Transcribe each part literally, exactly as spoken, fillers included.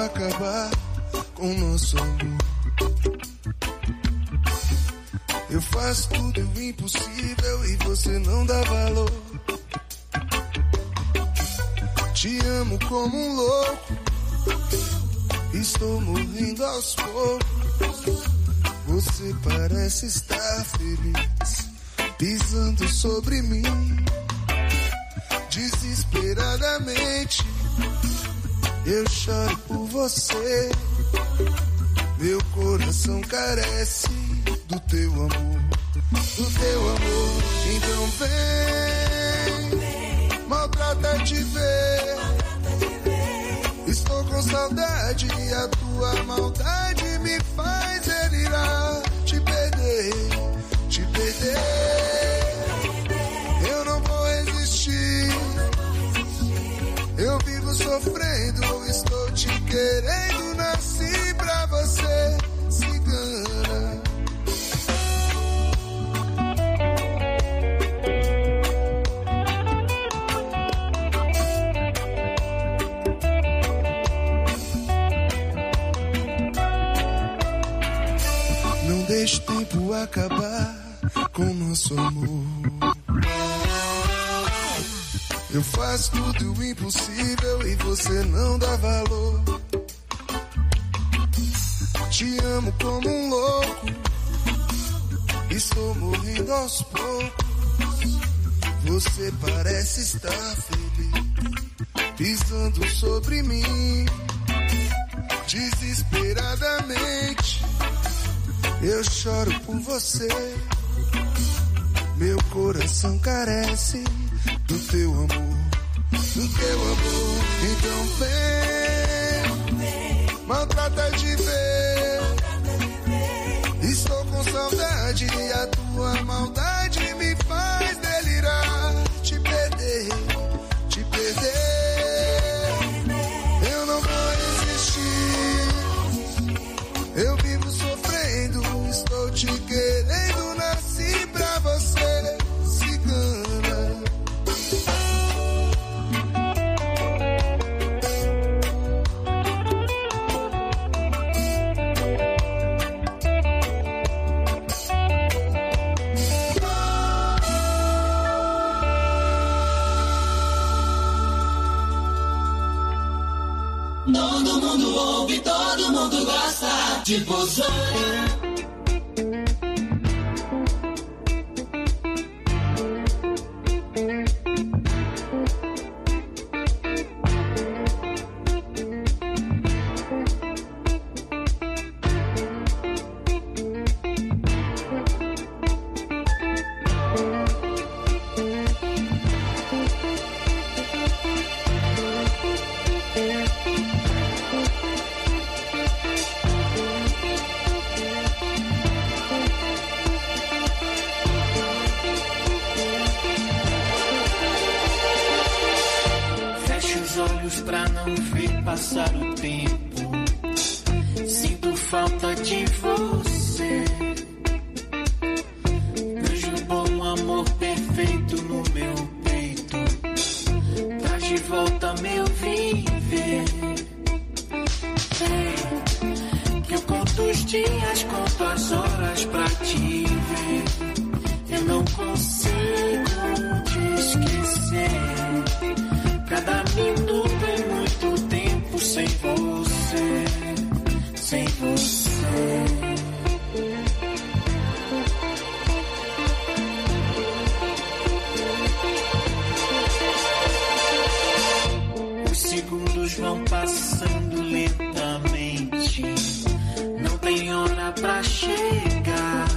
acabar com nosso amor. Eu faço tudo o impossível e você não dá valor. Te amo como um louco, estou morrendo aos poucos. Você parece estar feliz, pisando sobre mim. Desesperadamente eu choro por você. Meu coração carece do teu amor, do teu amor. Então vem, maltrata de ver. Estou com saudade e a tua maldade me faz delirar. Te perder, te perder. Eu não vou resistir. Eu vivo sofrendo, estou te querendo. Nasci pra você, cigana. Não deixe o tempo acabar com nosso amor. Eu faço tudo o impossível e você não dá valor. Te amo como um louco, estou morrendo aos poucos. Você parece estar feliz, pisando sobre mim. Desesperadamente eu choro por você. Meu coração carece do teu amor, do teu amor. Então vem, maltrata de ver. Estou com saudade e a tua maldade me faz delirar. Te perder, te perder. Eu não vou resistir. Eu vivo sofrendo, estou te querendo. Nasci pra você, cigana. Todo mundo ouve, todo mundo gosta de Bozônia. Pra não ver passar o tempo, sinto falta de você. Vejo o bom amor perfeito no meu peito, traz de volta meu viver. Ei, que eu conto os dias, conto as horas pra te ver. Eu não consigo te esquecer. Cada minuto é muito tempo sem você, sem você. Os segundos vão passando lentamente, não tem hora pra chegar.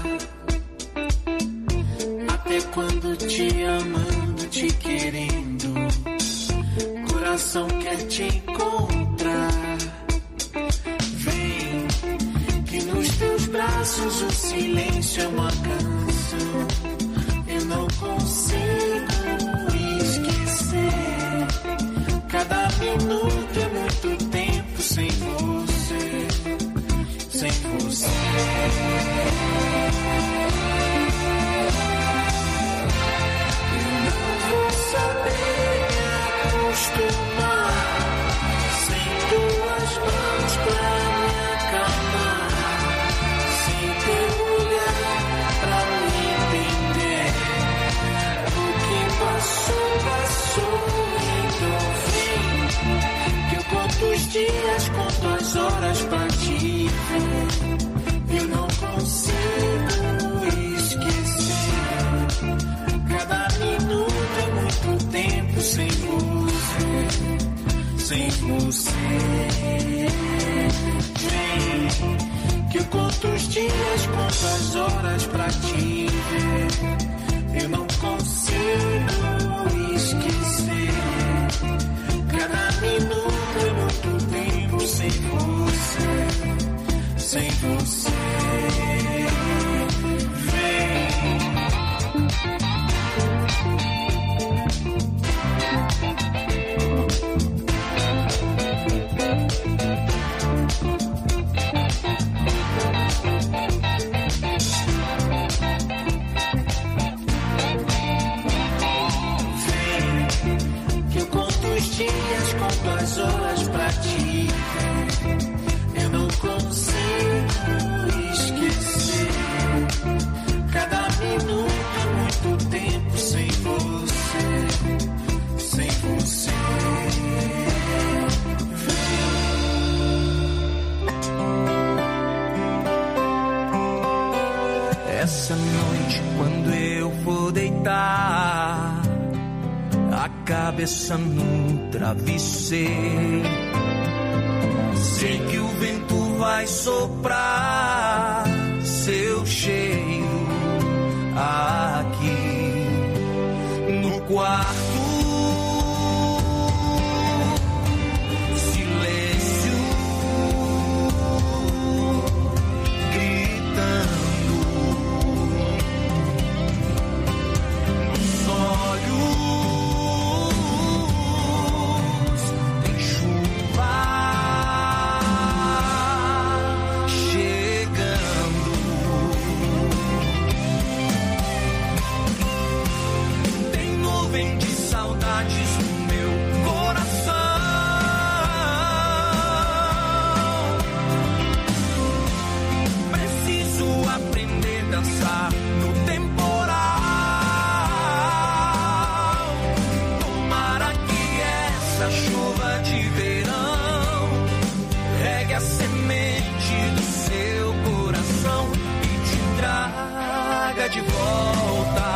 Até quando te amando, te querendo, coração quer te encontrar. Vem, que nos teus braços o silêncio é uma canção. Eu não consigo esquecer. Cada minuto é muito tempo sem você, sem você. Eu não vou saber acostumar sem tuas mãos. os dias, conto as horas pra te ver. Eu não consigo esquecer. Cada minuto é muito tempo sem você, sem você. Vem, que eu conto os dias, conto as horas pra te ver. Eu não consigo esquecer. Cada minuto é muito tempo sem você, sem você. Vem. Dias, conto as horas pra te ver. Eu não consigo esquecer. Cada minuto é muito tempo sem você, sem você. Essa noite, quando eu for deitar a cabeça no travesseiro, sei que o vento vai soprar seu cheiro aqui no quarto. Silêncio, gritando nos olhos. De volta,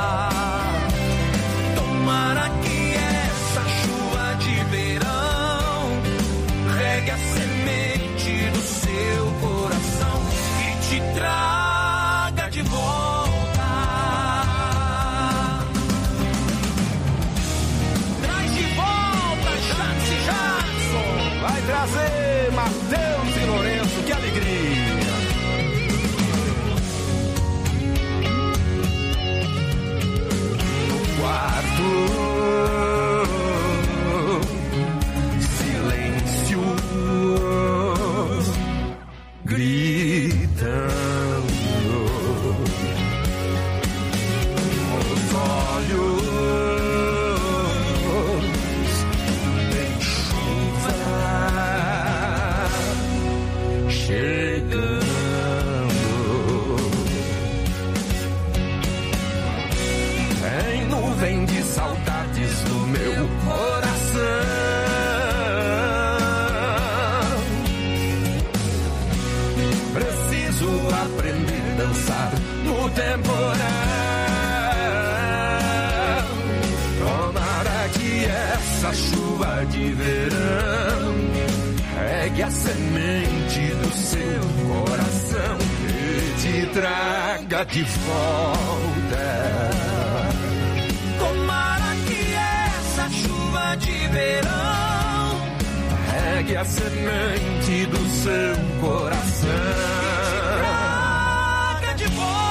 tomara que essa chuva de verão regue a semente do seu coração e te traga de volta. Traz de volta, Jackson Jackson. Vai trazer Matheus e Lourenço, que alegria. Silêncio, gritando os olhos, tem chuva chegando. Em nuvem de saudades no meu coração, preciso aprender a dançar no temporal. Tomara que essa chuva de verão regue a semente do seu coração e te traga de volta. Tomara que essa chuva de verão regue a semente do seu coração e te traga de volta.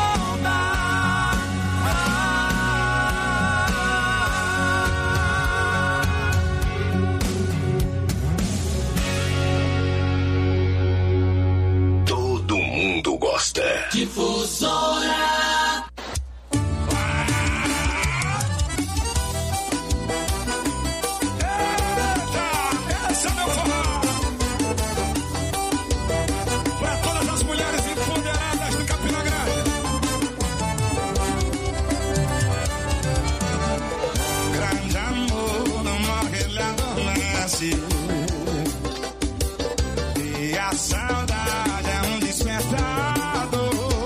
Todo mundo gosta. Difusora. a saudade é um despertador.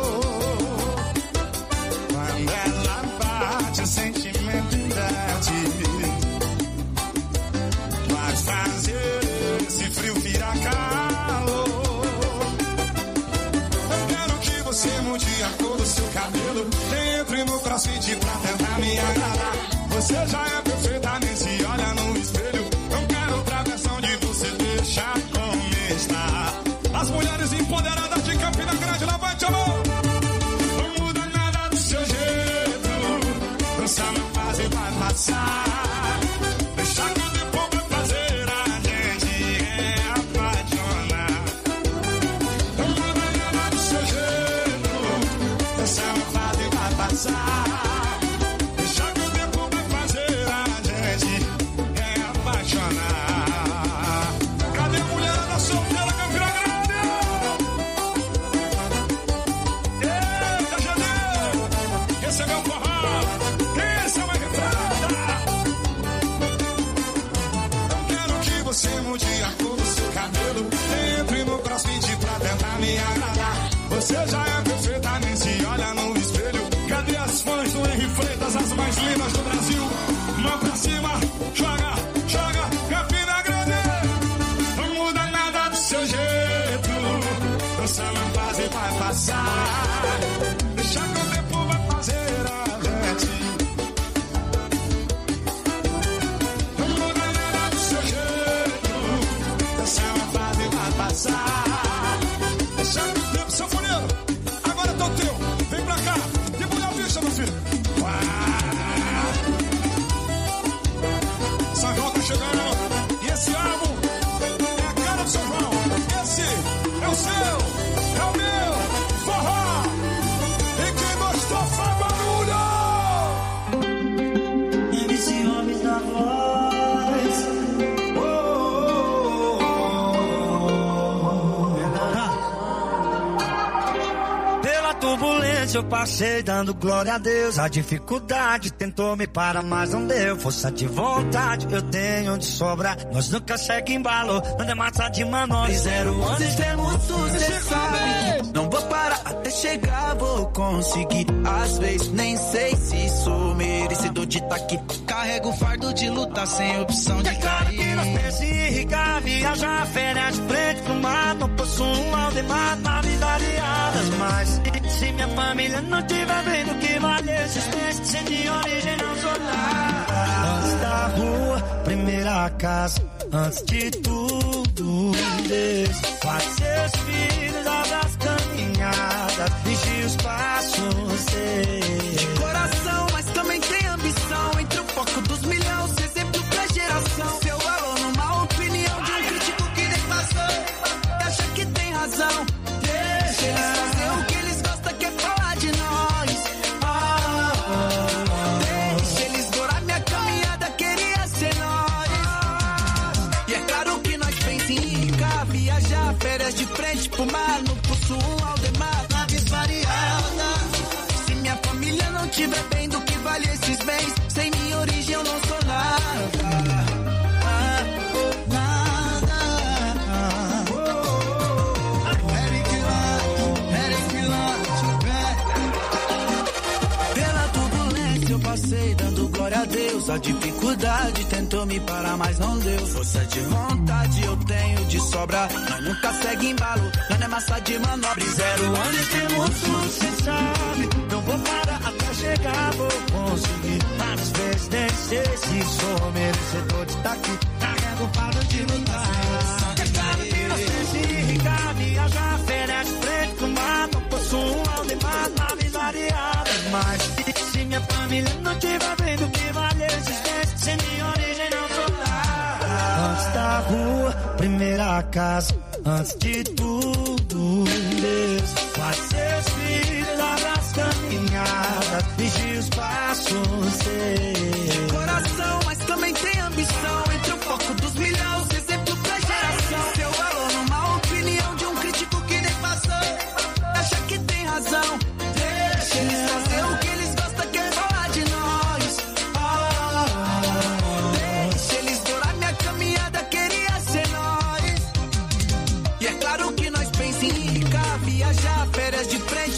Quando ela bate, o sentimento inverte. Faz fazer esse frio virar calor. Eu quero que você mude a cor do seu cabelo. Entre no crossfit pra tentar me agradar. Você já é perfeita, nem se olha no espelho. Não quero outra versão de você, deixa como está. As mulheres empoderadas de Campina Grande, lá vai, te amor. Não muda nada do seu jeito. Dança na fase vai passar. Deixa que o tempo vai fazer a gente apaixonar. Não muda nada do seu jeito. Dança na fase vai passar. Você já é perfeita, nem se olha no espelho. Cadê as fãs do Henry Freitas, as mais lindas do Brasil? Mão pra cima, joga, joga, Campina Grande. Não muda nada do seu jeito. Dança na base vai passar. Deixa que o tempo vai fazer a gente. Não muda nada do seu jeito. Dança na base vai passar. Eu passei dando glória a Deus. A dificuldade tentou me parar, mas não deu. Força de vontade eu tenho de sobra. Nós nunca segue embalo, não é massa de manobra. Zero anos temos tudo, cê sabe. Não vou parar até chegar, vou conseguir. Às vezes nem sei se sou merecedor de tá aqui. Carrego o fardo de lutar sem opção de cair. É claro que nós rica, viajar, férias de frente pro mar. Não possuo um aldemar, naves variadas, mas se minha família não tiver vendo que vale existência, sem de origem não sou nada. Antes da rua, primeira casa, antes de tudo, Deus faz seus filhos, abre as caminhadas, enche os passos deles. De coração, mas também tem ambição, entre o foco dos milhões, exemplo pra geração. Seu valor numa opinião de um crítico que nem passou, acha que tem razão. Deixa eles fazer o que eles gostam, que é falar de nós. Ah, oh, oh. Deixa eles dourar minha caminhada, queria ser nós. E é claro que nós pensa em rica, viajar, férias de frente pro mar. Não possuo um aldemar, naves variadas. Se minha família não tiver bem, do que vale esses bens? Sem minha origem eu não sou nada. Passei dando glória a Deus. A dificuldade tentou me parar, mas não deu. Força de vontade eu tenho de sobra. Nós nunca segue embalo, não é massa de manobra. Zero anos temos tudo, cê sabe. Não vou parar até chegar, vou conseguir. Várias vezes nem sei se sou merecedor de estar aqui. Carrego o fardo de lutar. É claro que nós temos rica, viajar, férias de frente pro mar. Não possuo um aldemar, naves variadas, mas se minha família não tiver vendo que vale existência, sem minha origem não sou nada. Antes da rua, primeira casa, antes de tudo, Deus faz seus filhos, abre as caminhadas, enche os passos deles. De coração, mas também tem ambição, entre o foco dos milhões, exemplo pra geração. Seu valor numa opinião de um crítico que nem passou, acha que tem razão. Deixa eles fazer o que eles gostam, que é falar de nós. Ah, deixa eles dourar minha caminhada, queria ser nós. E é claro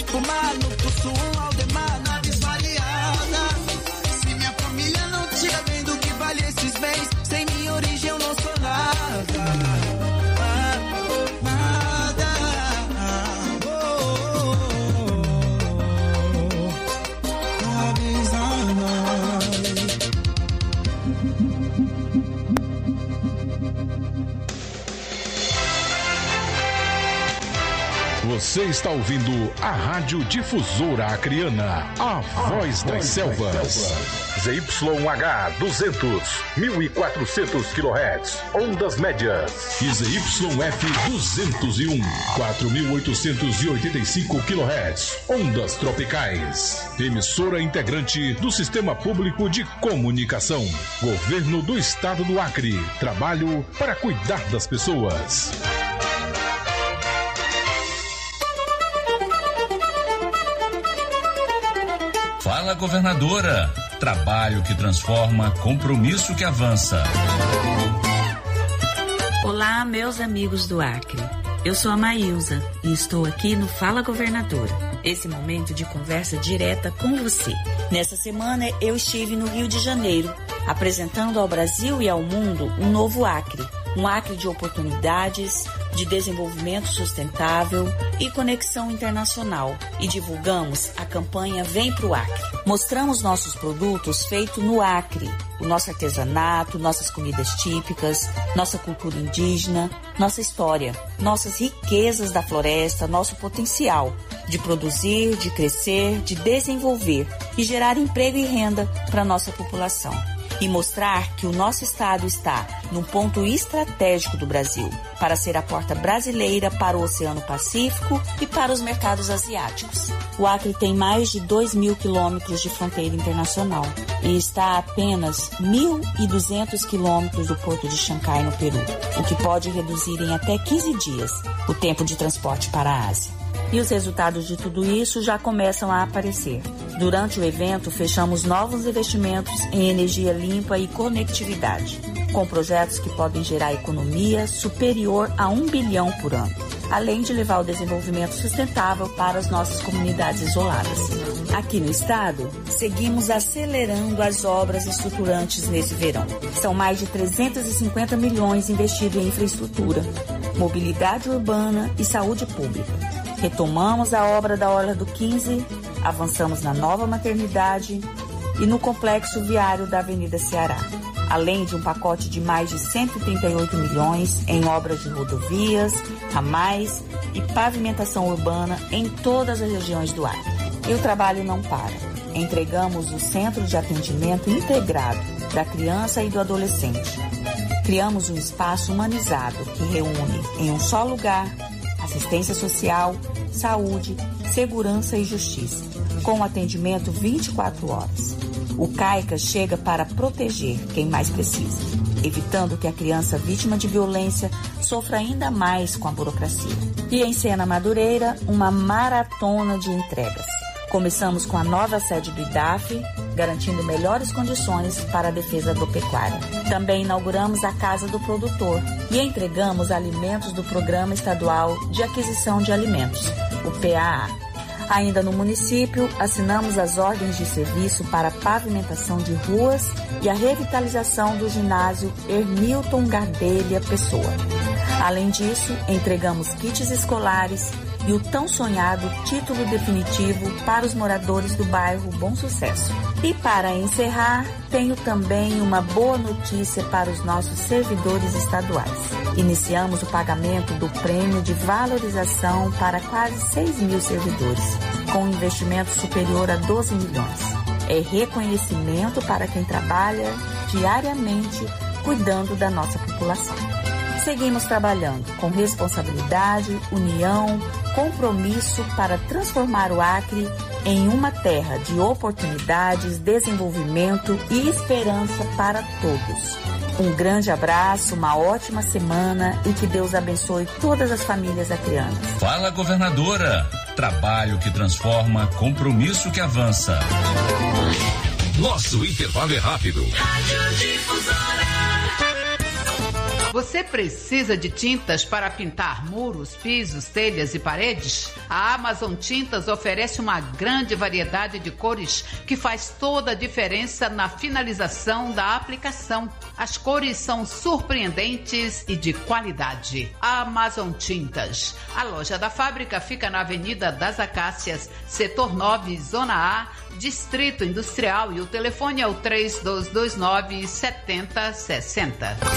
Fumar no pulso, um Aldemar, naves variadas. Se minha família não tira bem do que vale esses bens, sem minha origem eu não sou nada. Você está ouvindo a Rádio Difusora Acreana, a voz das selvas. Z Y H duzentos, mil e quatrocentos quilohertz, ondas médias. E Z Y F duzentos e um, quatro mil oitocentos e oitenta e cinco quilohertz, ondas tropicais. Emissora integrante do Sistema Público de Comunicação. Governo do Estado do Acre. Trabalho para cuidar das pessoas. Fala, governadora. Trabalho que transforma, compromisso que avança. Olá, meus amigos do Acre. Eu sou a Maílza e estou aqui no Fala Governadora. Esse momento de conversa direta com você. Nessa semana eu estive no Rio de Janeiro, apresentando ao Brasil e ao mundo um novo Acre. Um Acre de oportunidades, de desenvolvimento sustentável e conexão internacional. E divulgamos a campanha Vem Pro Acre. Mostramos nossos produtos feitos no Acre, o nosso artesanato, nossas comidas típicas, nossa cultura indígena, nossa história, nossas riquezas da floresta, nosso potencial de produzir, de crescer, de desenvolver e gerar emprego e renda para nossa população. E mostrar que o nosso estado está num ponto estratégico do Brasil para ser a porta brasileira para o Oceano Pacífico e para os mercados asiáticos. O Acre tem mais de dois mil quilômetros de fronteira internacional e está a apenas mil e duzentos quilômetros do Porto de Xangai, no Peru, o que pode reduzir em até quinze dias o tempo de transporte para a Ásia. E os resultados de tudo isso já começam a aparecer. Durante o evento, fechamos novos investimentos em energia limpa e conectividade, com projetos que podem gerar economia superior a um bilhão por ano, além de levar o desenvolvimento sustentável para as nossas comunidades isoladas. Aqui no estado, seguimos acelerando as obras estruturantes nesse verão. São mais de trezentos e cinquenta milhões investidos em infraestrutura, mobilidade urbana e saúde pública. Retomamos a obra da Orla do quinze, avançamos na nova maternidade e no complexo viário da Avenida Ceará, além de um pacote de mais de cento e trinta e oito milhões em obras de rodovias, ramais e pavimentação urbana em todas as regiões do Acre. E o trabalho não para. Entregamos o Centro de Atendimento Integrado da Criança e do Adolescente. Criamos um espaço humanizado que reúne em um só lugar assistência social, saúde, segurança e justiça, com atendimento vinte e quatro horas. O CAICA chega para proteger quem mais precisa, evitando que a criança vítima de violência sofra ainda mais com a burocracia. E em Sena Madureira, uma maratona de entregas. Começamos com a nova sede do I D A F, garantindo melhores condições para a defesa agropecuária. Também inauguramos a Casa do Produtor e entregamos alimentos do Programa Estadual de Aquisição de Alimentos, o P A A. Ainda no município, assinamos as ordens de serviço para a pavimentação de ruas e a revitalização do ginásio Hermilton Gardelha Pessoa. Além disso, entregamos kits escolares e o tão sonhado título definitivo para os moradores do bairro Bom Sucesso. E para encerrar, tenho também uma boa notícia para os nossos servidores estaduais. Iniciamos o pagamento do prêmio de valorização para quase seis mil servidores, com um investimento superior a doze milhões. É reconhecimento para quem trabalha diariamente cuidando da nossa população. Seguimos trabalhando com responsabilidade, união, compromisso para transformar o Acre em uma terra de oportunidades, desenvolvimento e esperança para todos. Um grande abraço, uma ótima semana e que Deus abençoe todas as famílias acreanas. Fala, governadora. Trabalho que transforma, compromisso que avança. Nosso intervalo é rápido. Rádio Difusora. Você precisa de tintas para pintar muros, pisos, telhas e paredes? A Amazon Tintas oferece uma grande variedade de cores que faz toda a diferença na finalização da aplicação. As cores são surpreendentes e de qualidade. Amazon Tintas. A loja da fábrica fica na Avenida das Acácias, Setor nove, Zona A, Distrito Industrial, e o telefone é o três dois dois nove, sete zero seis zero.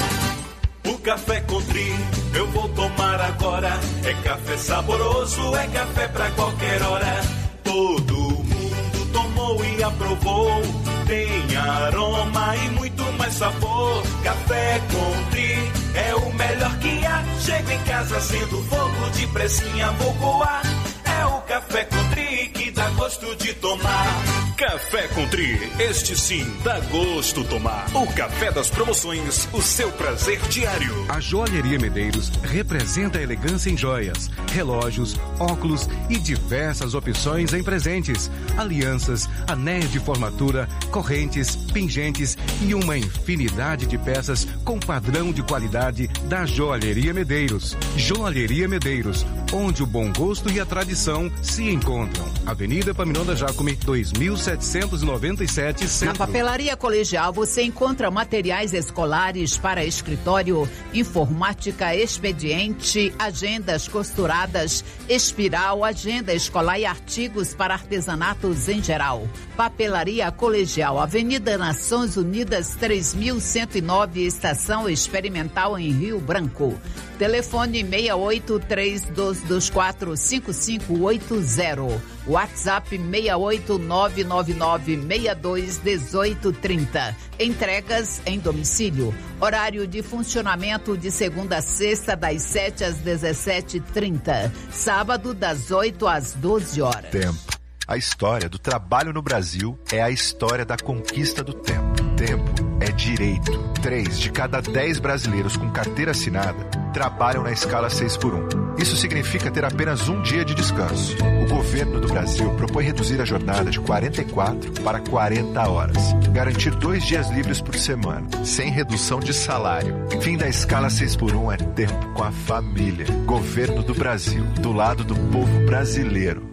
O café Country eu vou tomar agora. É café saboroso, é café pra qualquer hora. Todo mundo tomou e aprovou. Tem aroma e muito mais sabor. Café Country é o melhor que há. Chego em casa sendo fogo, de pressinha vou coar. É o Café Country que dá gosto de tomar. Café Country, este sim dá gosto tomar. O café das promoções, o seu prazer diário. A Joalheria Medeiros representa a elegância em joias, relógios, óculos e diversas opções em presentes, alianças, anéis de formatura, correntes, pingentes e uma infinidade de peças com padrão de qualidade da Joalheria Medeiros. Joalheria Medeiros, onde o bom gosto e a tradição se encontram. Avenida Paminonda Jacome, dois mil setecentos e noventa e sete, Centro. Na Papelaria Colegial você encontra materiais escolares para escritório, informática, expediente, agendas costuradas, espiral, agenda escolar e artigos para artesanatos em geral. Papelaria Colegial, Avenida Nações Unidas, três mil cento e nove, Estação Experimental em Rio Branco. Telefone seis oito três dois dois quatro cinco cinco oito zero. WhatsApp seis oito nove nove nove seis dois um oito três zero. Entregas em domicílio. Horário de funcionamento de segunda a sexta, das sete às dezessete e trinta. Sábado, das oito às doze horas. Tempo. A história do trabalho no Brasil é a história da conquista do tempo. Tempo é direito. Três de cada dez brasileiros com carteira assinada trabalham na escala seis por um. Isso significa ter apenas um dia de descanso. O governo do Brasil propõe reduzir a jornada de quarenta e quatro para quarenta horas. Garantir dois dias livres por semana, sem redução de salário. Fim da escala seis por um é tempo com a família. Governo do Brasil, do lado do povo brasileiro.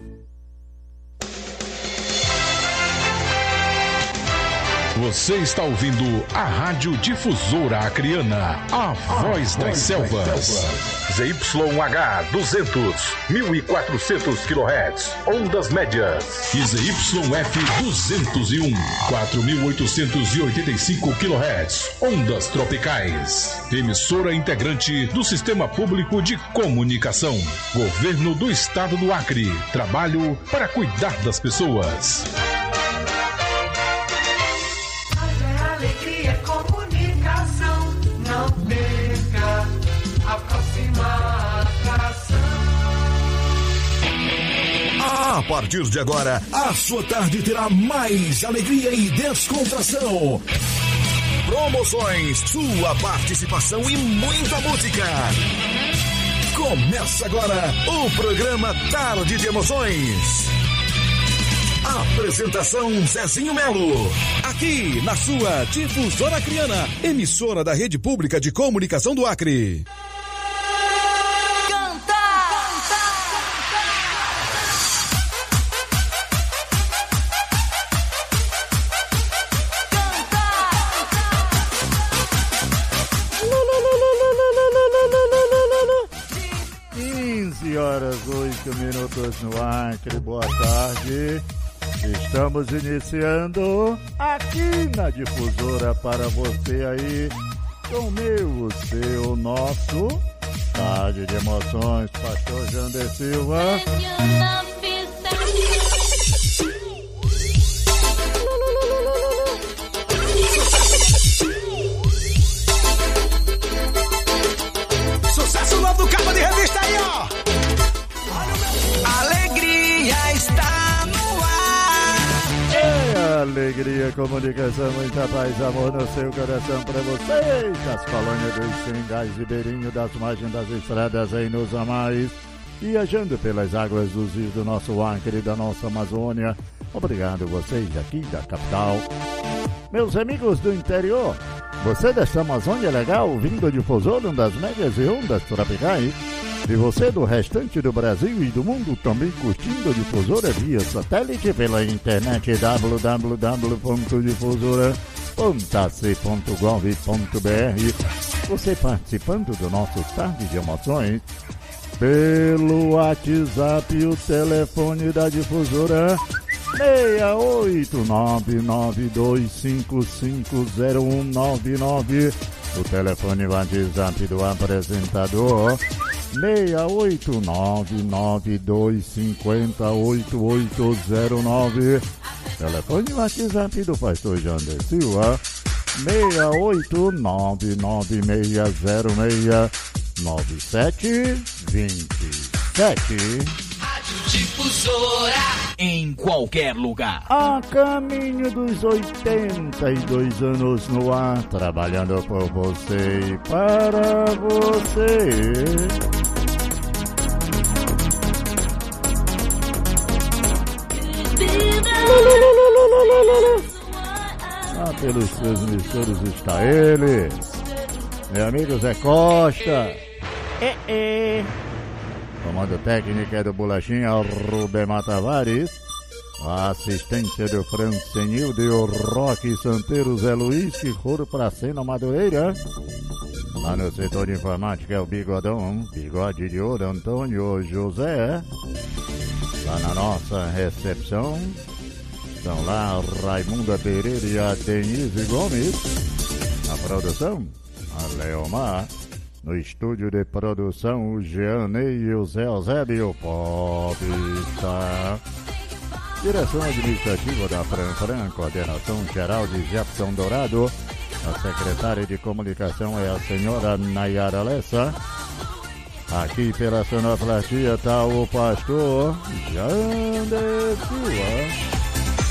Você está ouvindo a Rádio Difusora Acreana, a voz das selvas. Z Y H duzentos, mil e quatrocentos quilohertz, ondas médias. E Z Y F duzentos e um, quatro mil oitocentos e oitenta e cinco quilohertz, ondas tropicais. Emissora integrante do Sistema Público de Comunicação. Governo do Estado do Acre. Trabalho para cuidar das pessoas. Alegria, comunicação, não perca a próxima atração. A partir de agora, a sua tarde terá mais alegria e descontração. Promoções, sua participação e muita música. Começa agora o programa Tarde de Emoções. Apresentação Zezinho Melo. Aqui na sua Difusora Acreana, emissora da Rede Pública de Comunicação do Acre. quinze horas, oito minutos no Acre. Boa tarde. Estamos iniciando aqui na Difusora para você aí, com o meu, o seu, o nosso Tarde de Emoções, Pastor Jander Silva. Sucesso novo do capa de revista aí, ó. Alegria está no ar. É alegria, comunicação, muita paz, amor no seu coração pra vocês. Das colônias dos Seringais, Ribeirinho, das margens das estradas aí nos Amais, viajando pelas águas dos rios do nosso Acre e da nossa Amazônia. Obrigado vocês aqui da capital. Meus amigos do interior, Você desta Amazônia legal, ouvindo a Difusora, das médias e ondas tropicais. E você do restante do Brasil e do mundo também curtindo a Difusora via satélite pela internet w w w ponto difusora ponto a c ponto gov ponto b r. Você participando do nosso Tarde de Emoções pelo WhatsApp e o telefone da Difusora seis oito nove nove dois cinco cinco zero um nove nove. O telefone WhatsApp do apresentador seis oito nove nove dois cinco oito oito zero nove. Telefone WhatsApp do pastor Jander Silva seis oito nove nove seis zero seis nove sete dois sete. Rádio Difusora em qualquer lugar. A caminho dos oitenta e dois anos no ar, trabalhando por você e para você. Ah, pelos transmissores está ele, meu amigo Zé Costa. É, é. Comando técnico é do Bolachinha Rubemar Tavares. A assistência do Francenildo e o Roque Santeiro Zé Luiz, que foram pra cena Madureira. Lá no setor de informática é o Bigodão, Bigode de Ouro Antônio José. Lá na nossa recepção estão lá Raimunda Pereira e a Denise Gomes. Na produção, a Leomar. No estúdio de produção, o Jeanei e o Zé Eusébio Popstar. Direção administrativa da Fran Fran, coordenação geral de Jefferson Dourado. A secretária de comunicação é a senhora Nayara Lessa. Aqui pela sonoplastia está o pastor Jander Silva.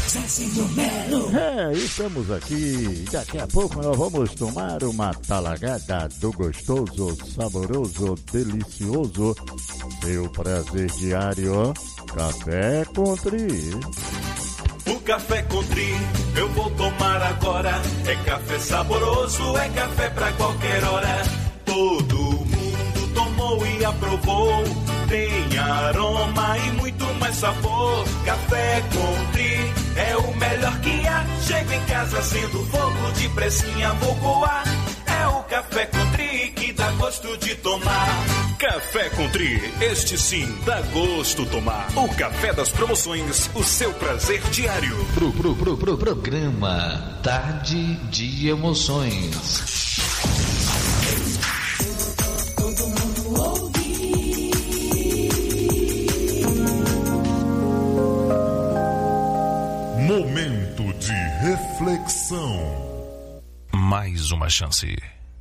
É, estamos aqui. Daqui a pouco nós vamos tomar uma talagada do gostoso, saboroso, delicioso. Seu prazer diário, Café Country. O Café Country eu vou tomar agora. É café saboroso, é café pra qualquer hora. Todo mundo tomou e aprovou. Tem aroma e muito mais sabor. Café Country é o melhor que há. Chego em casa sendo fogo, de pressinha vou coar. É o Café Country que dá gosto de tomar. Café Country, este sim dá gosto tomar. O café das promoções, o seu prazer diário. Pro, pro, pro, pro, programa Tarde de Emoções. Todo mundo ouve. Momento de reflexão. Mais uma chance.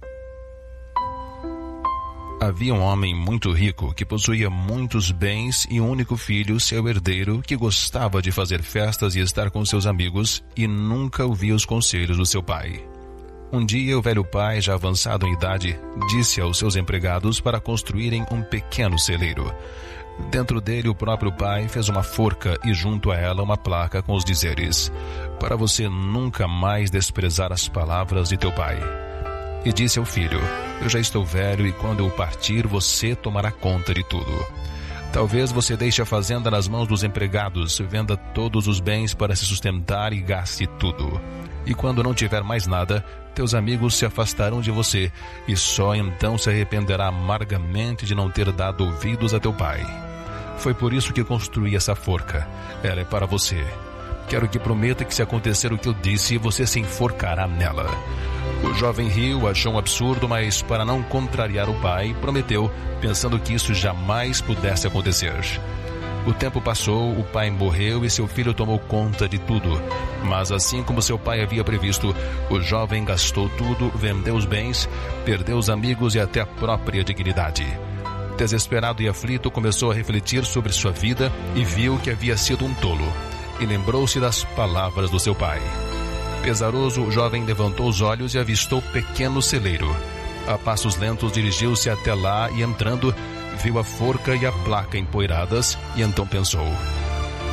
Havia um homem muito rico que possuía muitos bens e um único filho, seu herdeiro, que gostava de fazer festas e estar com seus amigos e nunca ouvia os conselhos do seu pai. Um dia o velho pai, já avançado em idade, disse aos seus empregados para construírem um pequeno celeiro. Dentro dele o próprio pai fez uma forca e junto a ela uma placa com os dizeres: para você nunca mais desprezar as palavras de teu pai. E disse ao filho: eu já estou velho e quando eu partir você tomará conta de tudo. Talvez você deixe a fazenda nas mãos dos empregados, venda todos os bens para se sustentar e gaste tudo. E quando não tiver mais nada, teus amigos se afastarão de você e só então se arrependerá amargamente de não ter dado ouvidos a teu pai. Foi por isso que construí essa forca. Ela é para você. Quero que prometa que se acontecer o que eu disse, você se enforcará nela. O jovem riu, achou um absurdo, mas para não contrariar o pai, prometeu, pensando que isso jamais pudesse acontecer. O tempo passou, o pai morreu e seu filho tomou conta de tudo. Mas assim como seu pai havia previsto, o jovem gastou tudo, vendeu os bens, perdeu os amigos e até a própria dignidade. Desesperado e aflito, começou a refletir sobre sua vida e viu que havia sido um tolo. E lembrou-se das palavras do seu pai. Pesaroso, o jovem levantou os olhos e avistou o pequeno celeiro. A passos lentos dirigiu-se até lá e entrando, viu a forca e a placa empoeiradas e então pensou: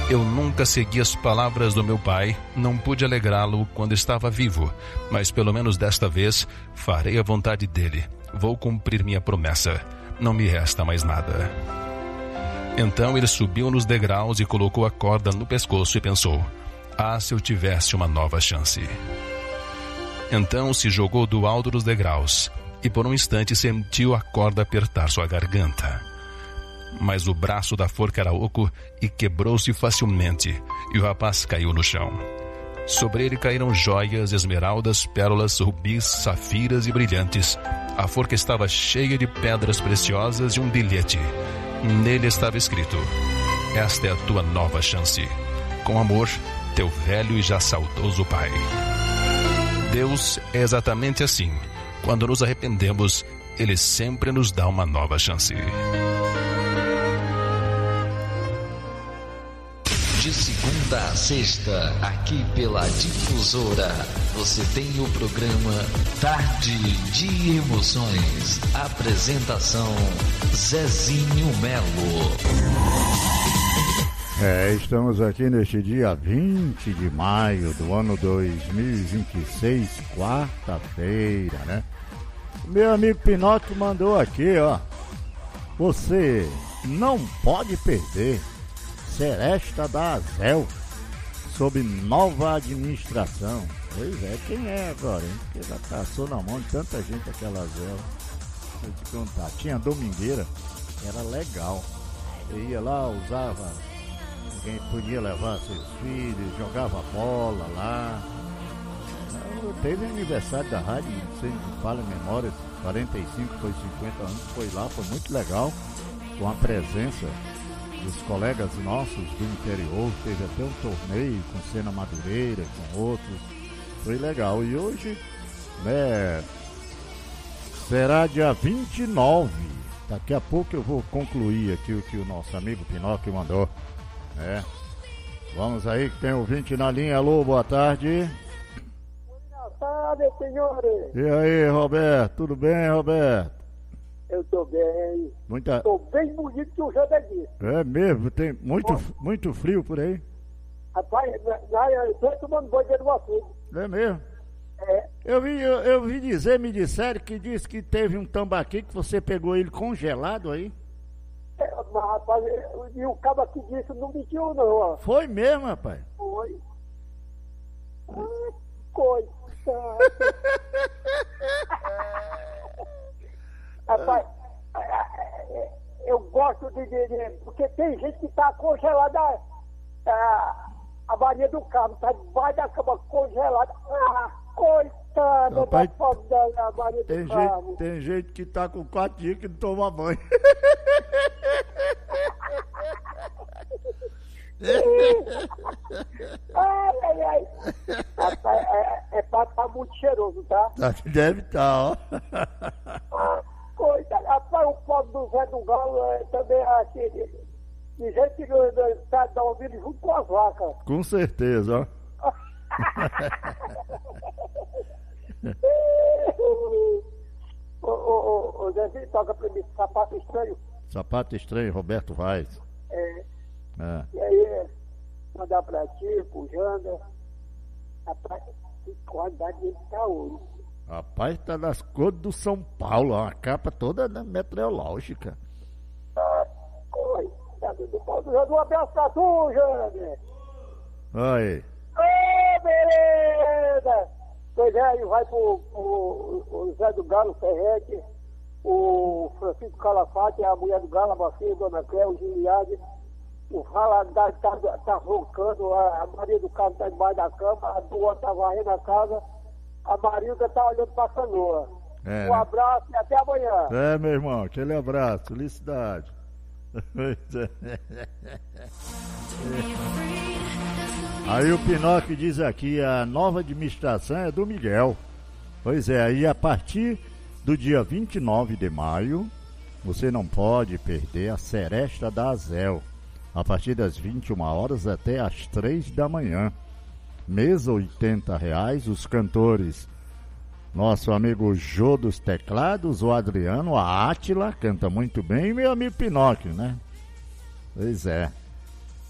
Eu nunca segui as palavras do meu pai, não pude alegrá-lo quando estava vivo, mas pelo menos desta vez farei a vontade dele. Vou cumprir minha promessa. Não me resta mais nada. Então ele subiu nos degraus e colocou a corda no pescoço e pensou: ah, se eu tivesse uma nova chance. Então se jogou do alto dos degraus e por um instante sentiu a corda apertar sua garganta. Mas o braço da forca era oco e quebrou-se facilmente, e o rapaz caiu no chão. Sobre ele caíram joias, esmeraldas, pérolas, rubis, safiras e brilhantes. A forca estava cheia de pedras preciosas e um bilhete. Nele estava escrito: esta é a tua nova chance. Com amor, teu velho e já saudoso pai. Deus é exatamente assim. Quando nos arrependemos, Ele sempre nos dá uma nova chance. De segunda a sexta, aqui pela Difusora, você tem o programa Tarde de Emoções. Apresentação Zezinho Melo. É, estamos aqui neste dia vinte de maio do ano dois mil e vinte e seis, quarta-feira, né? Meu amigo Pinóquio mandou aqui, ó. Você não pode perder Seresta da Azel, sob nova administração. Pois é, quem é agora, hein? Porque já passou na mão de tanta gente aquela Azel. Deixa eu te contar, tinha domingueira, era legal. Você ia lá, usava, ninguém podia levar seus filhos, jogava bola lá. Teve aniversário da rádio, não sei se fala em memória, quarenta e cinco, foi cinquenta anos, foi lá, foi muito legal, com a presença dos colegas nossos do interior. Teve até um torneio com Sena Madureira, com outros, foi legal. E hoje, né, será dia vinte e nove, daqui a pouco eu vou concluir aqui o que o nosso amigo Pinóquio mandou, né? Vamos aí que tem ouvinte na linha. Alô, boa tarde. Boa tarde, senhores. E aí, Roberto, tudo bem, Roberto? Eu tô bem. Muita... Tô bem bonito que o Janda disse. É mesmo? Tem muito, muito frio por aí? Rapaz, eu tô tomando banho dentro do açude. É mesmo? É. Eu vi, eu, eu vi dizer, me disseram que disse que teve um tambaqui que você pegou ele congelado aí. É, mas, rapaz, e o cabo aqui disse não mentiu não, ó. Foi mesmo, rapaz? Foi. Ah, coitado. Rapaz, eu gosto de, de, de... Porque tem gente que tá congelada, a, a Maria do Carmo, tá debaixo da cama congelada. Ah, coitada, rapaz, da pobre da Maria tem do Carmo. Gente, tem gente que tá com quatro dias que não toma banho. Ai, ai, ai. Rapaz, é, é pra estar muito cheiroso, tá? Deve estar, ó. Ah, coitado. Rapaz, o pobre do Zé do Galo é, também assim, de, de gente que está tá ouvindo junto com as vacas. Com certeza, ó. Ô, ô, ô, Zezinho, toca pra mim, Sapato Estranho. Sapato Estranho, Roberto Vaz. É. É. E aí, mandar pra ti, pro Janda. Rapaz, que qualidade ele tá hoje. Rapaz, tá nas cores do São Paulo, ó, a capa toda meteorológica. Ah, coitado do Paulo do Janda. Um abraço pra tu, Janda. Aí. Ô, beleza! Pois é, aí vai pro, pro, pro Zé do Galo Ferrete, o Francisco Calafate, a mulher do Galo, a Bacia, Dona Cléo, o Giliade. O Fala tá, tá, tá roncando, a Maria do Carmo tá debaixo da cama, a Dua tá varrendo a casa, a Marilda tá olhando pra canoa. É, um abraço e até amanhã. É, meu irmão, aquele abraço, felicidade. Aí o Pinóquio diz aqui, a nova administração é do Miguel. Pois é, aí a partir do dia vinte e nove de maio, você não pode perder a Seresta da Azel. A partir das vinte e uma horas até às três da manhã. Mesa oitenta reais, os cantores. Nosso amigo Jô dos Teclados, o Adriano, a Átila, canta muito bem, e meu amigo Pinóquio, né? Pois é.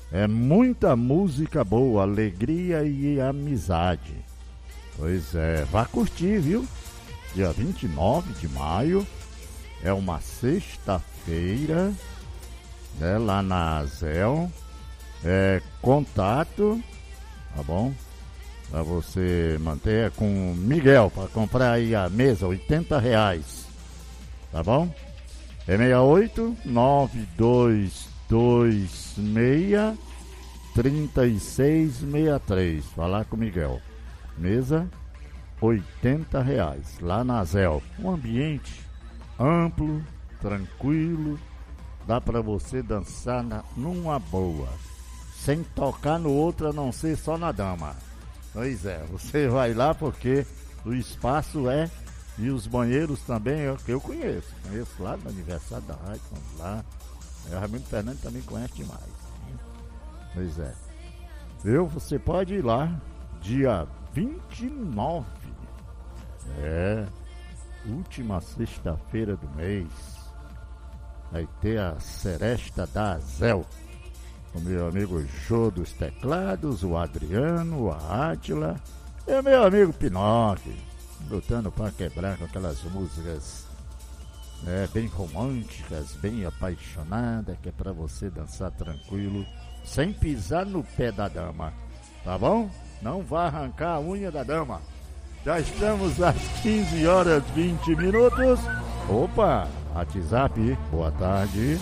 É muita música boa, alegria e amizade. Pois é, vá curtir, viu? Dia vinte e nove de maio, é uma sexta-feira, né, lá na Azel. É, contato, tá bom? Pra você manter com o Miguel, para comprar aí a mesa, oitenta reais, tá bom? É seis oito nove dois dois seis três seis seis três. Falar com o Miguel. Mesa, oitenta reais, lá na Azel. Um ambiente amplo, tranquilo, dá pra você dançar na, numa boa, sem tocar no outro, a não ser só na dama. Pois é, você vai lá porque o espaço é, e os banheiros também é o que eu conheço. Conheço lá no aniversário da rádio, vamos lá. O Raimundo Fernandes também conhece demais. Pois é. Eu, você pode ir lá, dia vinte e nove. É, última sexta-feira do mês. Vai ter a Seresta da Azel. O meu amigo Jô dos Teclados, o Adriano, a Átila e o meu amigo Pinóquio, lutando para quebrar com aquelas músicas é, bem românticas, bem apaixonadas, que é para você dançar tranquilo, sem pisar no pé da dama, tá bom? Não vá arrancar a unha da dama. Já estamos às quinze horas e vinte minutos. Opa, WhatsApp, boa tarde.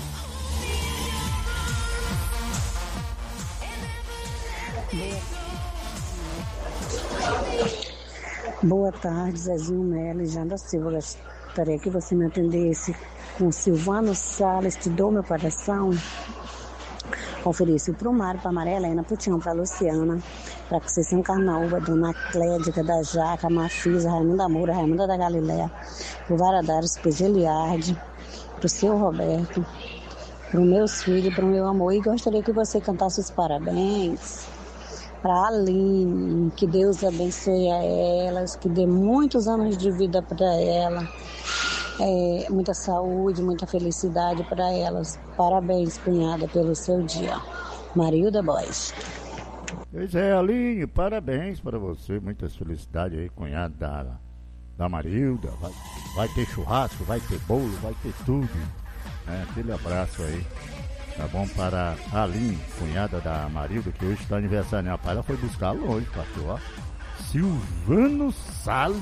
Boa tarde, Zezinho Melo e Janda Silva. Gostaria que você me atendesse com Silvano Salles, Te Dou Meu Coração. Ofereço para o Mário, para a Maria Helena, para o Tião, para a Luciana, para a Conceição Carnaúba, Dona Clédica da Jaca, Mafisa, Raimunda Moura, Raimunda da Galileia, para o Varadares, para o Geliardi, para o seu Roberto, para os meus filhos, para o meu amor. E gostaria que você cantasse os parabéns para a Aline, que Deus abençoe a elas, que dê muitos anos de vida para ela, é, muita saúde, muita felicidade para elas. Parabéns, cunhada, pelo seu dia. Marilda Boys. Pois é, Aline, parabéns para você, muitas felicidades aí, cunhada da, da Marilda. Vai, vai ter churrasco, vai ter bolo, vai ter tudo. É, aquele abraço aí. Tá bom, para a Aline, cunhada da Marilda, que hoje está aniversário. Rapaz, ela foi buscar longe, pastor, ó. Silvano Salles.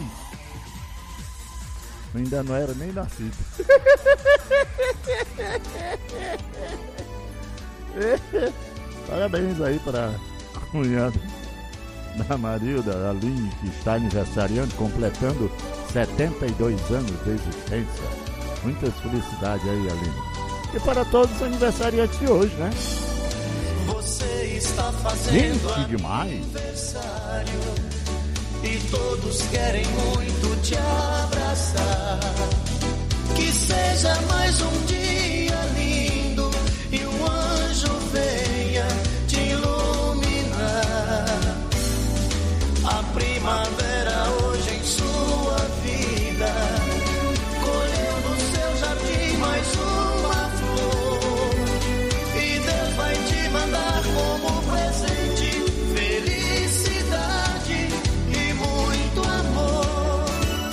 Ainda não era nem nascido. Parabéns aí para a cunhada da Marilda, a Aline, que está aniversariando, completando setenta e dois anos de existência. Muitas felicidades aí, Aline. E para todos os aniversariantes de hoje, né? Você está fazendo Gente demais. aniversário e todos querem muito te abraçar. Que seja mais um dia lindo e um anjo venha te iluminar. A primavera hoje em sua vida colheu no seu jardim mais uma flor e Deus vai te mandar como presente felicidade e muito amor.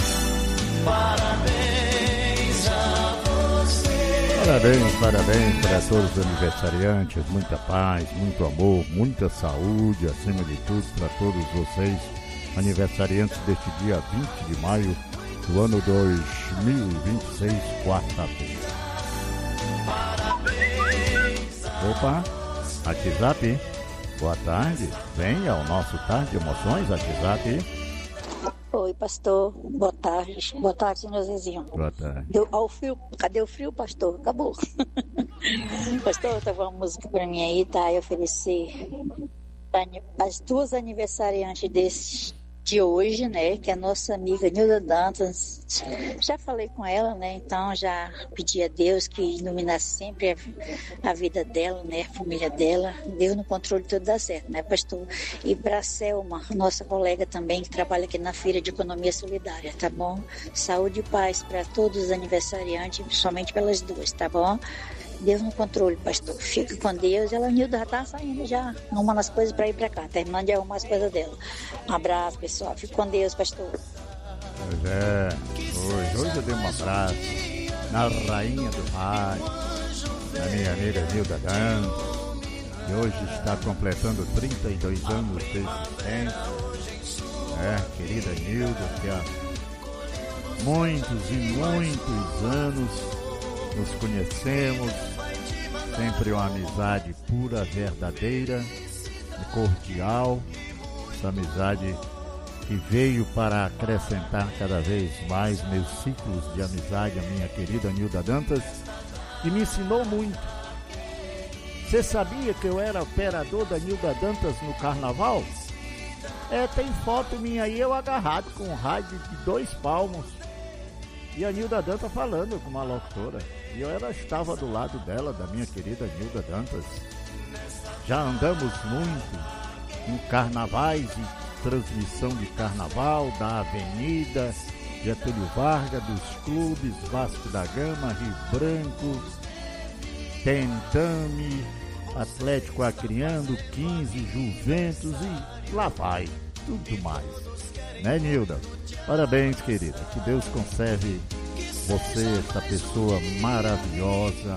Parabéns a você. Parabéns, parabéns para todos os aniversariantes. Muita paz, muito amor, muita saúde, acima de tudo, para todos vocês, aniversariantes deste dia vinte de maio do ano dois mil e vinte e seis, quarta-feira. Opa, WhatsApp, boa tarde, venha ao nosso Tarde de Emoções, WhatsApp. Oi, pastor, boa tarde, boa tarde, senhor Zezinho. Boa tarde. Deu, ao frio, cadê o frio, pastor? Acabou. Pastor, tá uma música pra mim aí, tá? Eu oferecer as duas aniversariantes desse, de hoje, né? Que é a nossa amiga Nilda Dantas, Já falei com ela, né? Então já pedi a Deus que iluminasse sempre a, a vida dela, né? A família dela. Deus no controle tudo dá certo, né, pastor? E para a Selma, nossa colega também, que trabalha aqui na Feira de Economia Solidária, tá bom? Saúde e paz para todos os aniversariantes, principalmente pelas duas, tá bom? Deus no controle, pastor. Fique com Deus. Ela, Nilda, já tá saindo já, arrumando as coisas para ir para cá, terminando de arrumar as coisas dela. Um abraço, pessoal. Fique com Deus, pastor. Pois é, hoje, hoje eu dei um abraço na rainha do rádio, na minha amiga Nilda Dan, que hoje está completando trinta e dois anos de existência. É, querida Nilda, que há muitos e muitos anos nos conhecemos, sempre uma amizade pura, verdadeira e cordial, essa amizade que veio para acrescentar cada vez mais meus ciclos de amizade, a minha querida Nilda Dantas, que me ensinou muito. Você sabia que eu era operador da Nilda Dantas no carnaval? É, tem foto minha aí, eu agarrado com um rádio de dois palmos. E a Nilda Dantas falando com uma locutora. E eu era, estava do lado dela, da minha querida Nilda Dantas. Já andamos muito em carnavais e transmissão de carnaval da Avenida Getúlio Vargas, dos clubes Vasco da Gama, Rio Branco, Tentame, Atlético Acreano, quinze, Juventus e lá vai, tudo mais. Né, Nilda? Parabéns, querida. Que Deus conserve você, esta pessoa maravilhosa,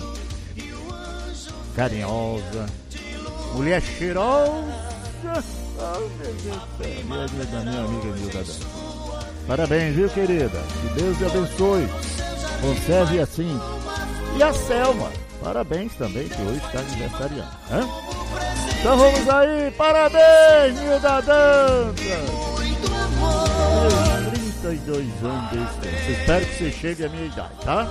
carinhosa, mulher cheirosa. Oh, meu Deus do céu, minha, minha, minha amiga Nilda Dantas. Parabéns, viu, querida? Que Deus te abençoe. Conserve assim. E a Selma, parabéns também, que hoje está aniversariando. Hein? Então vamos aí, parabéns, Nilda Dantas. trinta e dois anos desse. Espero que você chegue à minha idade, tá?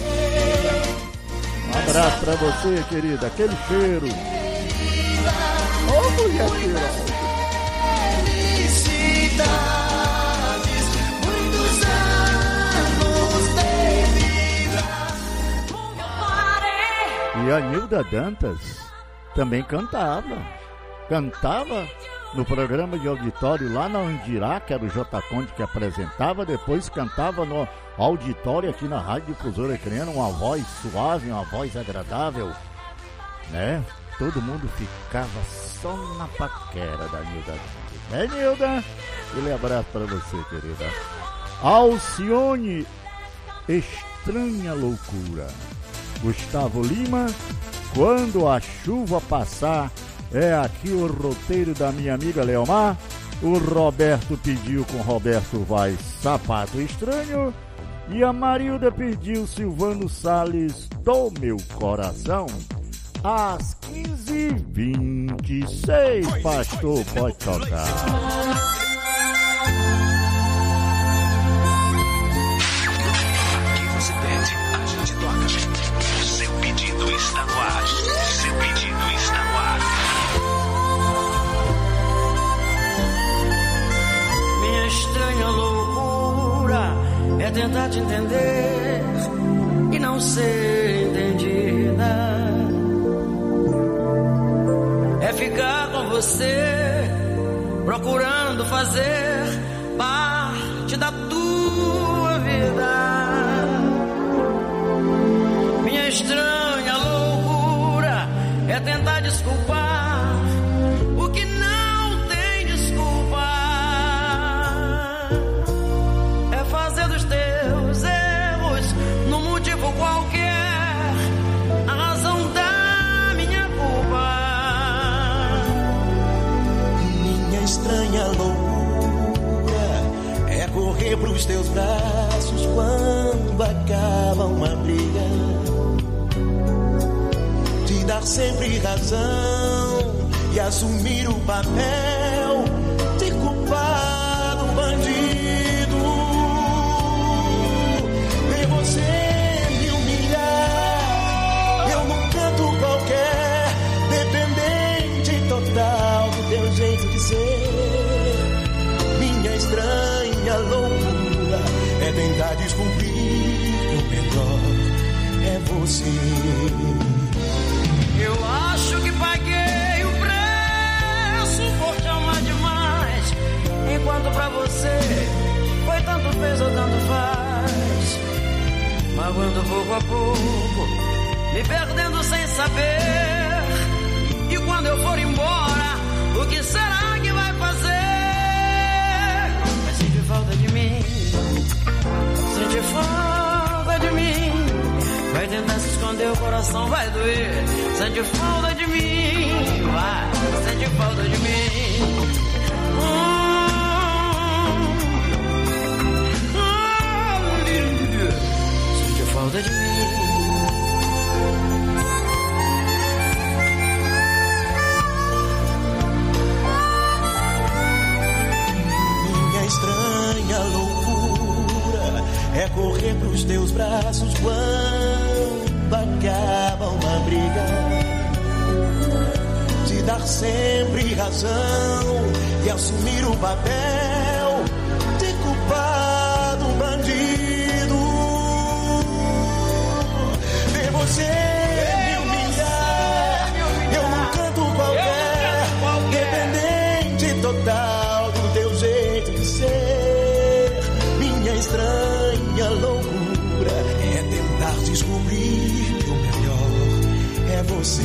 Um abraço pra você, querida. Aquele cheiro. Ô, oh, mulher cheirosa. Muitos anos de vida. E a Nilda Dantas também cantava. Cantava no programa de auditório lá na Andirá, que era o J. Conde que apresentava. Depois cantava no auditório aqui na Rádio Difusora Acreana, uma voz suave, uma voz agradável, né? Todo mundo ficava só na paquera da Nilda Dantas. Né, Nilda? Aquele abraço para você, querida. Alcione, Estranha Loucura. Gustavo Lima, Quando a Chuva Passar. É aqui o roteiro da minha amiga Leomar. O Roberto pediu com Roberto Vaz, Sapato Estranho. E a Marilda pediu Silvano Salles, Do Meu Coração. Às quinze e vinte e seis, pastor, pode tocar. Aqui você pede, a gente toca. Seu pedido está no ar. Seu pedido está no ar. Minha estranha loucura é tentar te entender e não ser entendida. É ficar com você, procurando fazer parte da tua vida. Minha estranha loucura é tentar desculpar o que não tem desculpa. É fazer dos teus erros num motivo qualquer a razão da minha culpa. Estranha loucura é correr pros teus braços quando acaba uma briga, te dar sempre razão e assumir o papel de culpado, bandido. Ver você me humilhar, eu num canto qualquer, dependente total do teu jeito de ser. Minha estranha loucura é tentar desculpar você. Eu acho que paguei o preço por te amar demais, enquanto pra você foi tanto peso ou tanto faz. Magoando pouco a pouco, me perdendo sem saber. E quando eu for embora, o que será que vai fazer? Vai sentir falta de mim, sentir falta de mim. Vai tentar se esconder, o coração vai doer. Sente falta de mim, vai, sente falta de mim. Hum, hum, sente falta de mim. Minha estranha loucura é correr pros teus braços quando acaba uma briga, te dar sempre razão e assumir o papel de culpado, bandido. Ver você me humilhar, eu num canto qualquer, dependente total do teu jeito de ser. Minha estranha loucura é tentar descobrir que o melhor é você.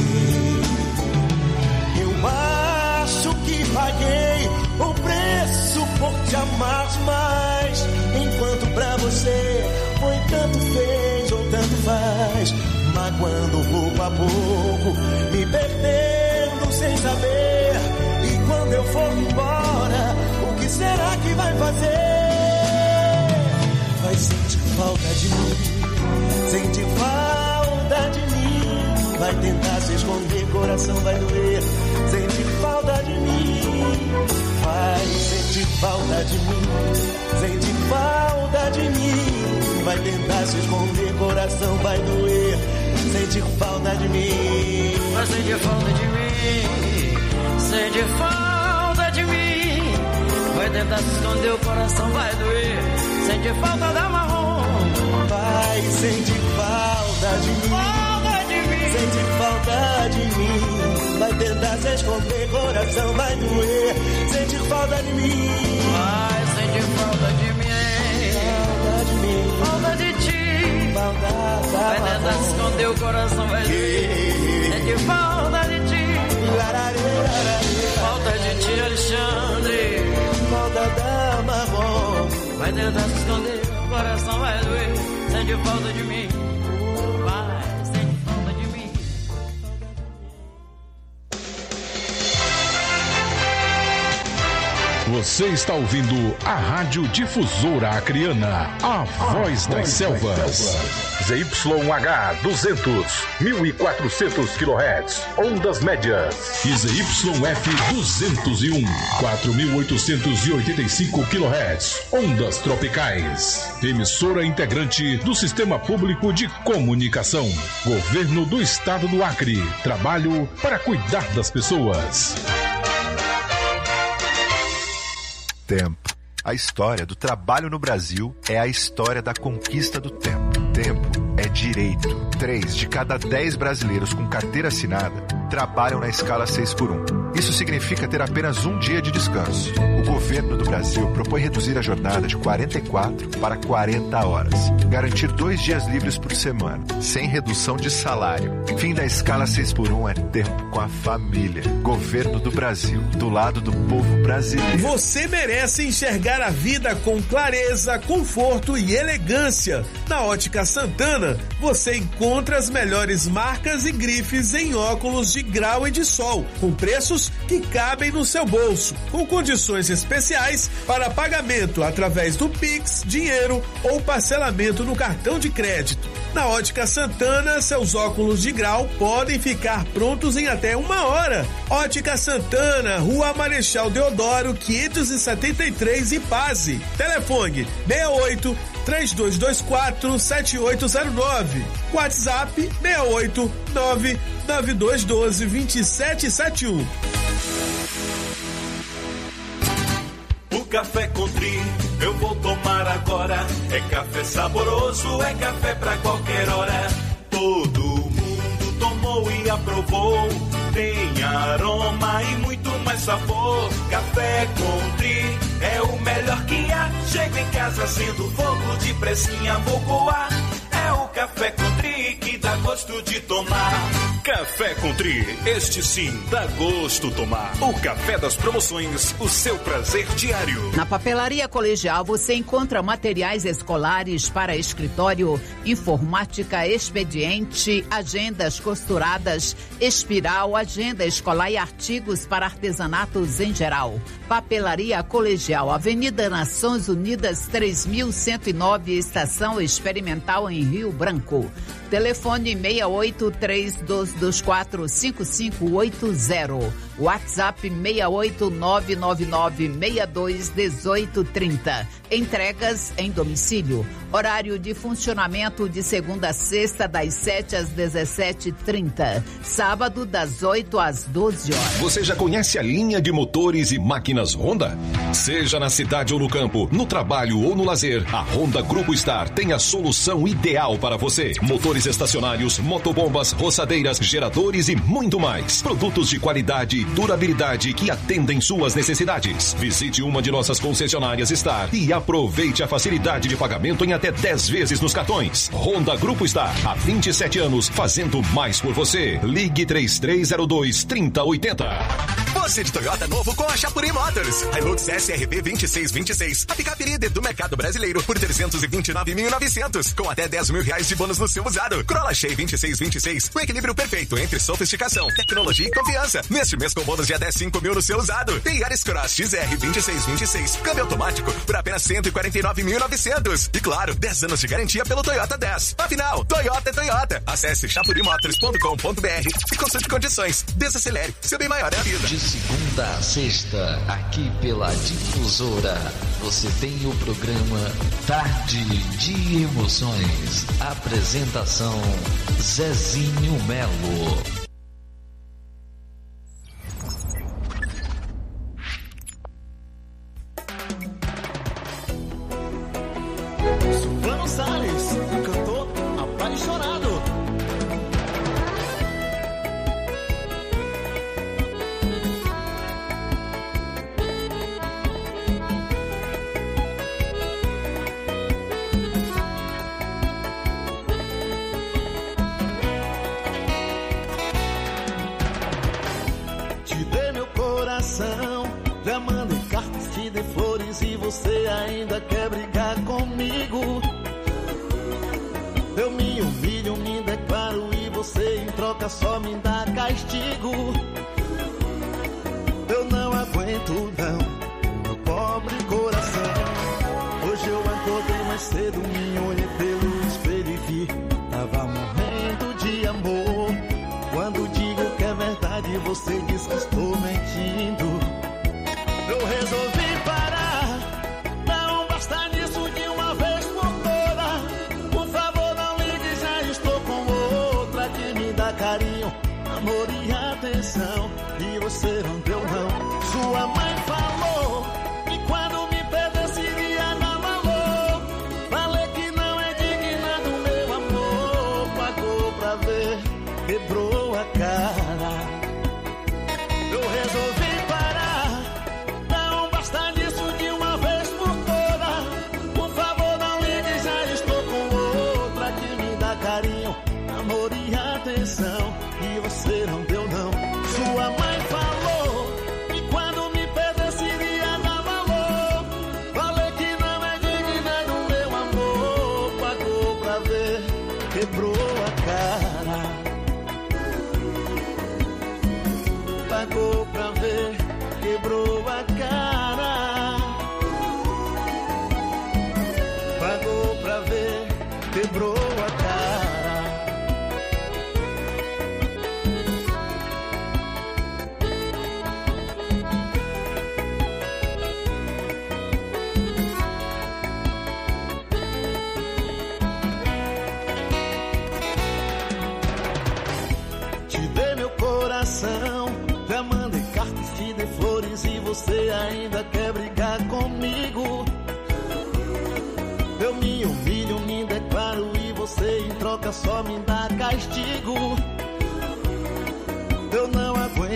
Eu acho que paguei o preço por te amar mais, enquanto pra você foi tanto fez ou tanto faz. Magoando pouco a pouco, me perdendo sem saber. E quando eu for embora, o que será que vai fazer? Vai sentir falta de mim, sente falta de mim. Vai tentar se esconder, coração vai doer. Sente falta de mim, vai sentir falta de mim. Sente falta de mim. Vai tentar se esconder, coração vai doer. Sente falta de mim, vai sentir falta de mim. Sente falta de mim. Vai tentar se esconder, o coração vai doer. Sente falta da marrom, vai sentir falta de mim. Falta de mim. Sente falta de mim. Vai tentar se esconder, coração vai doer. Sente falta de mim. Vai sentir falta de mim. Falta de mim. Falta de ti. Falta da vai tentar se esconder, o coração vai doer. Sente falta de ti. Falta de ti, Alexandre. Falta da marrom. Vai tentar se esconder, o coração vai doer. Sente falta de mim. Vai, sente falta de mim. Você está ouvindo a Rádio Difusora Acreana, a voz das selvas. Z Y H duzentos, mil e quatrocentos quilohertz, ondas médias. E Z Y F duzentos e um, quatro mil oitocentos e oitenta e cinco quilohertz, ondas tropicais. Emissora integrante do Sistema Público de Comunicação. Governo do Estado do Acre. Trabalho para cuidar das pessoas. Tempo. A história do trabalho no Brasil é a história da conquista do tempo. Tempo é direito. Três de cada dez brasileiros com carteira assinada trabalham na escala seis por um. Isso significa ter apenas um dia de descanso. O governo do Brasil propõe reduzir a jornada de quarenta e quatro para quarenta horas. Garantir dois dias livres por semana, sem redução de salário. Fim da escala seis por um é tempo com a família. Governo do Brasil, do lado do povo brasileiro. Você merece enxergar a vida com clareza, conforto e elegância. Na Ótica Santana, você encontra as melhores marcas e grifes em óculos de grau e de sol, com preços que cabem no seu bolso, com condições especiais para pagamento através do Pix, dinheiro ou parcelamento no cartão de crédito. Na Ótica Santana, seus óculos de grau podem ficar prontos em até uma hora. Ótica Santana, Rua Marechal Deodoro, quinhentos e setenta e três, Ipase. Telefone seis oito, três dois dois quatro, sete oito zero nove. WhatsApp seis oito, nove nove dois um dois, dois sete sete um. O café Country eu vou tomar agora. É café saboroso, é café pra qualquer hora. Todo aprovou. Tem aroma e muito mais sabor. Café Country é o melhor que há. Chego em casa sendo fogo de pressinha, vou coar. É o Café Country que dá gosto de tomar. Café Country, este sim dá gosto tomar. O café das promoções, o seu prazer diário. Na Papelaria Colegial você encontra materiais escolares para escritório, informática, expediente, agendas costuradas, espiral, agenda escolar e artigos para artesanatos em geral. Papelaria Colegial, Avenida Nações Unidas três mil cento e nove, Estação Experimental em Rio Branco. Telefone seis oito três dois dois quatro cinco cinco oito zero. WhatsApp seis oito nove nove nove seis dois um oito três zero. Entregas em domicílio. Horário de funcionamento de segunda a sexta, das sete às dezessete e trinta. Sábado, das oito às doze horas. Você já conhece a linha de motores e máquinas Honda? Seja na cidade ou no campo, no trabalho ou no lazer, a Honda Grupo Star tem a solução ideal para você. Motores estacionários, motobombas, roçadeiras, geradores e muito mais. Produtos de qualidade e durabilidade que atendem suas necessidades. Visite uma de nossas concessionárias Star e aproveite a facilidade de pagamento em até dez vezes nos cartões. Honda Grupo Star, há vinte e sete anos, fazendo mais por você. Ligue três três zero dois, três zero oito zero. Você de Toyota novo com a Chapuri Motors. Hilux S R V vinte e seis vinte e seis. A picape líder do mercado brasileiro por trezentos e vinte e nove mil e novecentos. Com até dez mil reais de bônus no seu usado. Corolla Shea vinte e seis vinte e seis. O equilíbrio perfeito entre sofisticação, tecnologia e confiança. Neste mês com bônus de até cinco mil no seu usado. E Yaris Cross X R vinte e seis vinte e seis. Câmbio automático por apenas cento e quarenta e nove mil e novecentos. E claro, dez anos de garantia pelo Toyota dez. Afinal, Toyota é Toyota. Acesse chapuri motors ponto com ponto b r e consulte condições. Desacelere. Seu bem maior é a vida. De segunda a sexta, aqui pela Difusora, você tem o programa Tarde de Emoções. Apresentação Zezinho Melo. Silvano Salles, um cantor apaixonado. Já mandei cartas, te dei flores e você ainda quer brigar comigo. Eu me humilho, me declaro e você em troca só me dá castigo. Eu não aguento não, meu pobre coração. Hoje eu acordei mais cedo, me olhei pelo espelho e vi, tava morrendo de amor. Quando digo que é verdade, você diz que estou mentindo. Eu resolvi parar, não basta disso de uma vez por toda. Por favor não ligue, já estou com outra que me dá carinho, amor e atenção. E você não deu não. Sua mãe falou que quando me perdesse iria dar valor. Falei que não é digna do meu amor. Pagou pra ver, quebrou a cara. Eu resolvi e você não deu não. Sua mãe falou que quando me perdesse iria dar valor. Falei que não é digna do meu amor. Pagou pra ver, quebrou a cara. Pagou pra ver, quebrou a cara. Pagou pra ver, quebrou a cara. Já mandei cartas, te dei flores e você ainda quer brigar comigo. Eu me humilho, me declaro e você em troca só me dá castigo.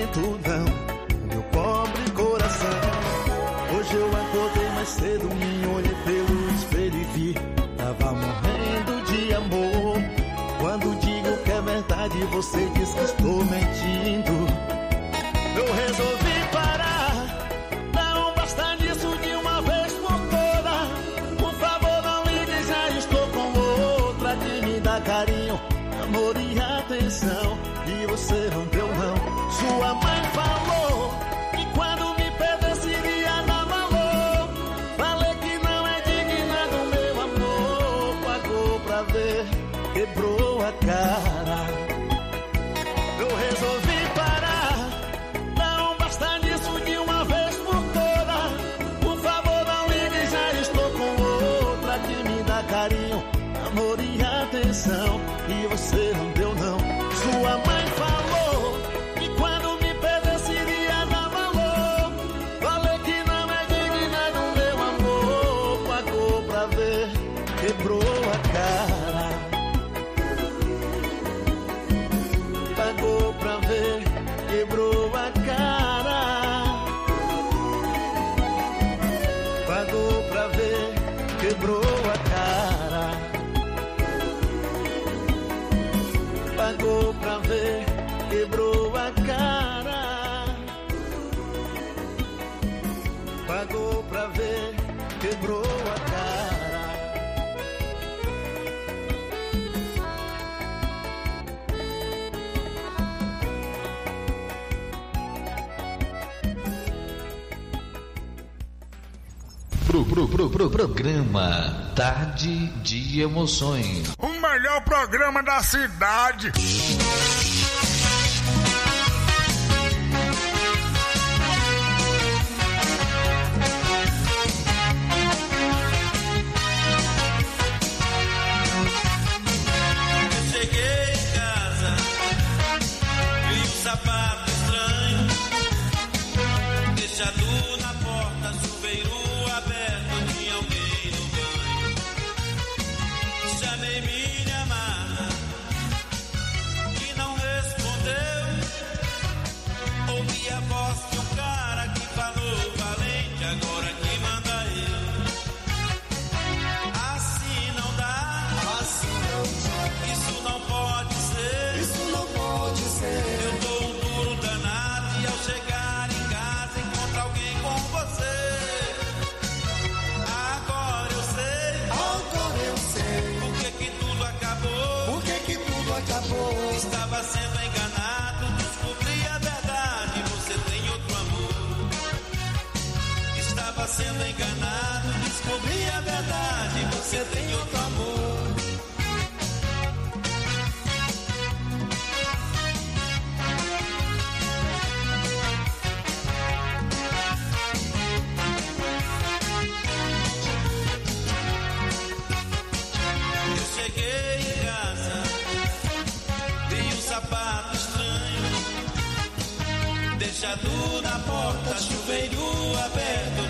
lamento não, meu pobre coração. Hoje eu acordei mais cedo, me olhei pelo espelho e vi, tava morrendo de amor. Quando digo que é verdade, você diz que estou mentindo. Eu resolvi parar, não basta disso de uma vez por toda. Por favor não ligue, já estou com outra que me dá carinho, amor e atenção, e você não deu não. Sua mãe falou que quando me perdesse iria dar valor. Falei que não é digna do meu amor, pagou pra ver, quebrou a cara. Eu resolvi parar, não basta disso de uma vez por toda. Por favor não ligue, já estou com outra que me dá carinho, amor e atenção, e você não deu não. Sua mãe falou que quando me perdesse iria dar valor. Falei que não é digna do meu amor, pagou pra ver, quebrou a cara. Pagou pra ver, quebrou a cara. Pagou pra ver, quebrou a cara. Pagou pra ver, quebrou a cara. Pagou pra ver, quebrou a cara. Pro, pro, pro, pro, programa Tarde de Emoções. O melhor programa da cidade. Eu cheguei em casa, vi um sapato estranho, deixado na porta, chuveiro aberto, tinha alguém no banho. Chamei minha amada, que não respondeu. Ouvi a voz de um cara que falou valente, agora que manda eu. Assim não dá, assim não dá. Isso não pode ser, isso não pode ser. Eu dou um duro danado e ao chegar em casa encontro alguém com você. Agora eu sei, agora eu sei. Por que que tudo acabou? Por que que tudo acabou? Estava sendo enganado, descobri a verdade, você tem outro amor. Estava sendo enganado, descobri a verdade, você tem outro amor. Eu cheguei em casa, vi um sapato estranho, deixado na porta, chuveiro aberto,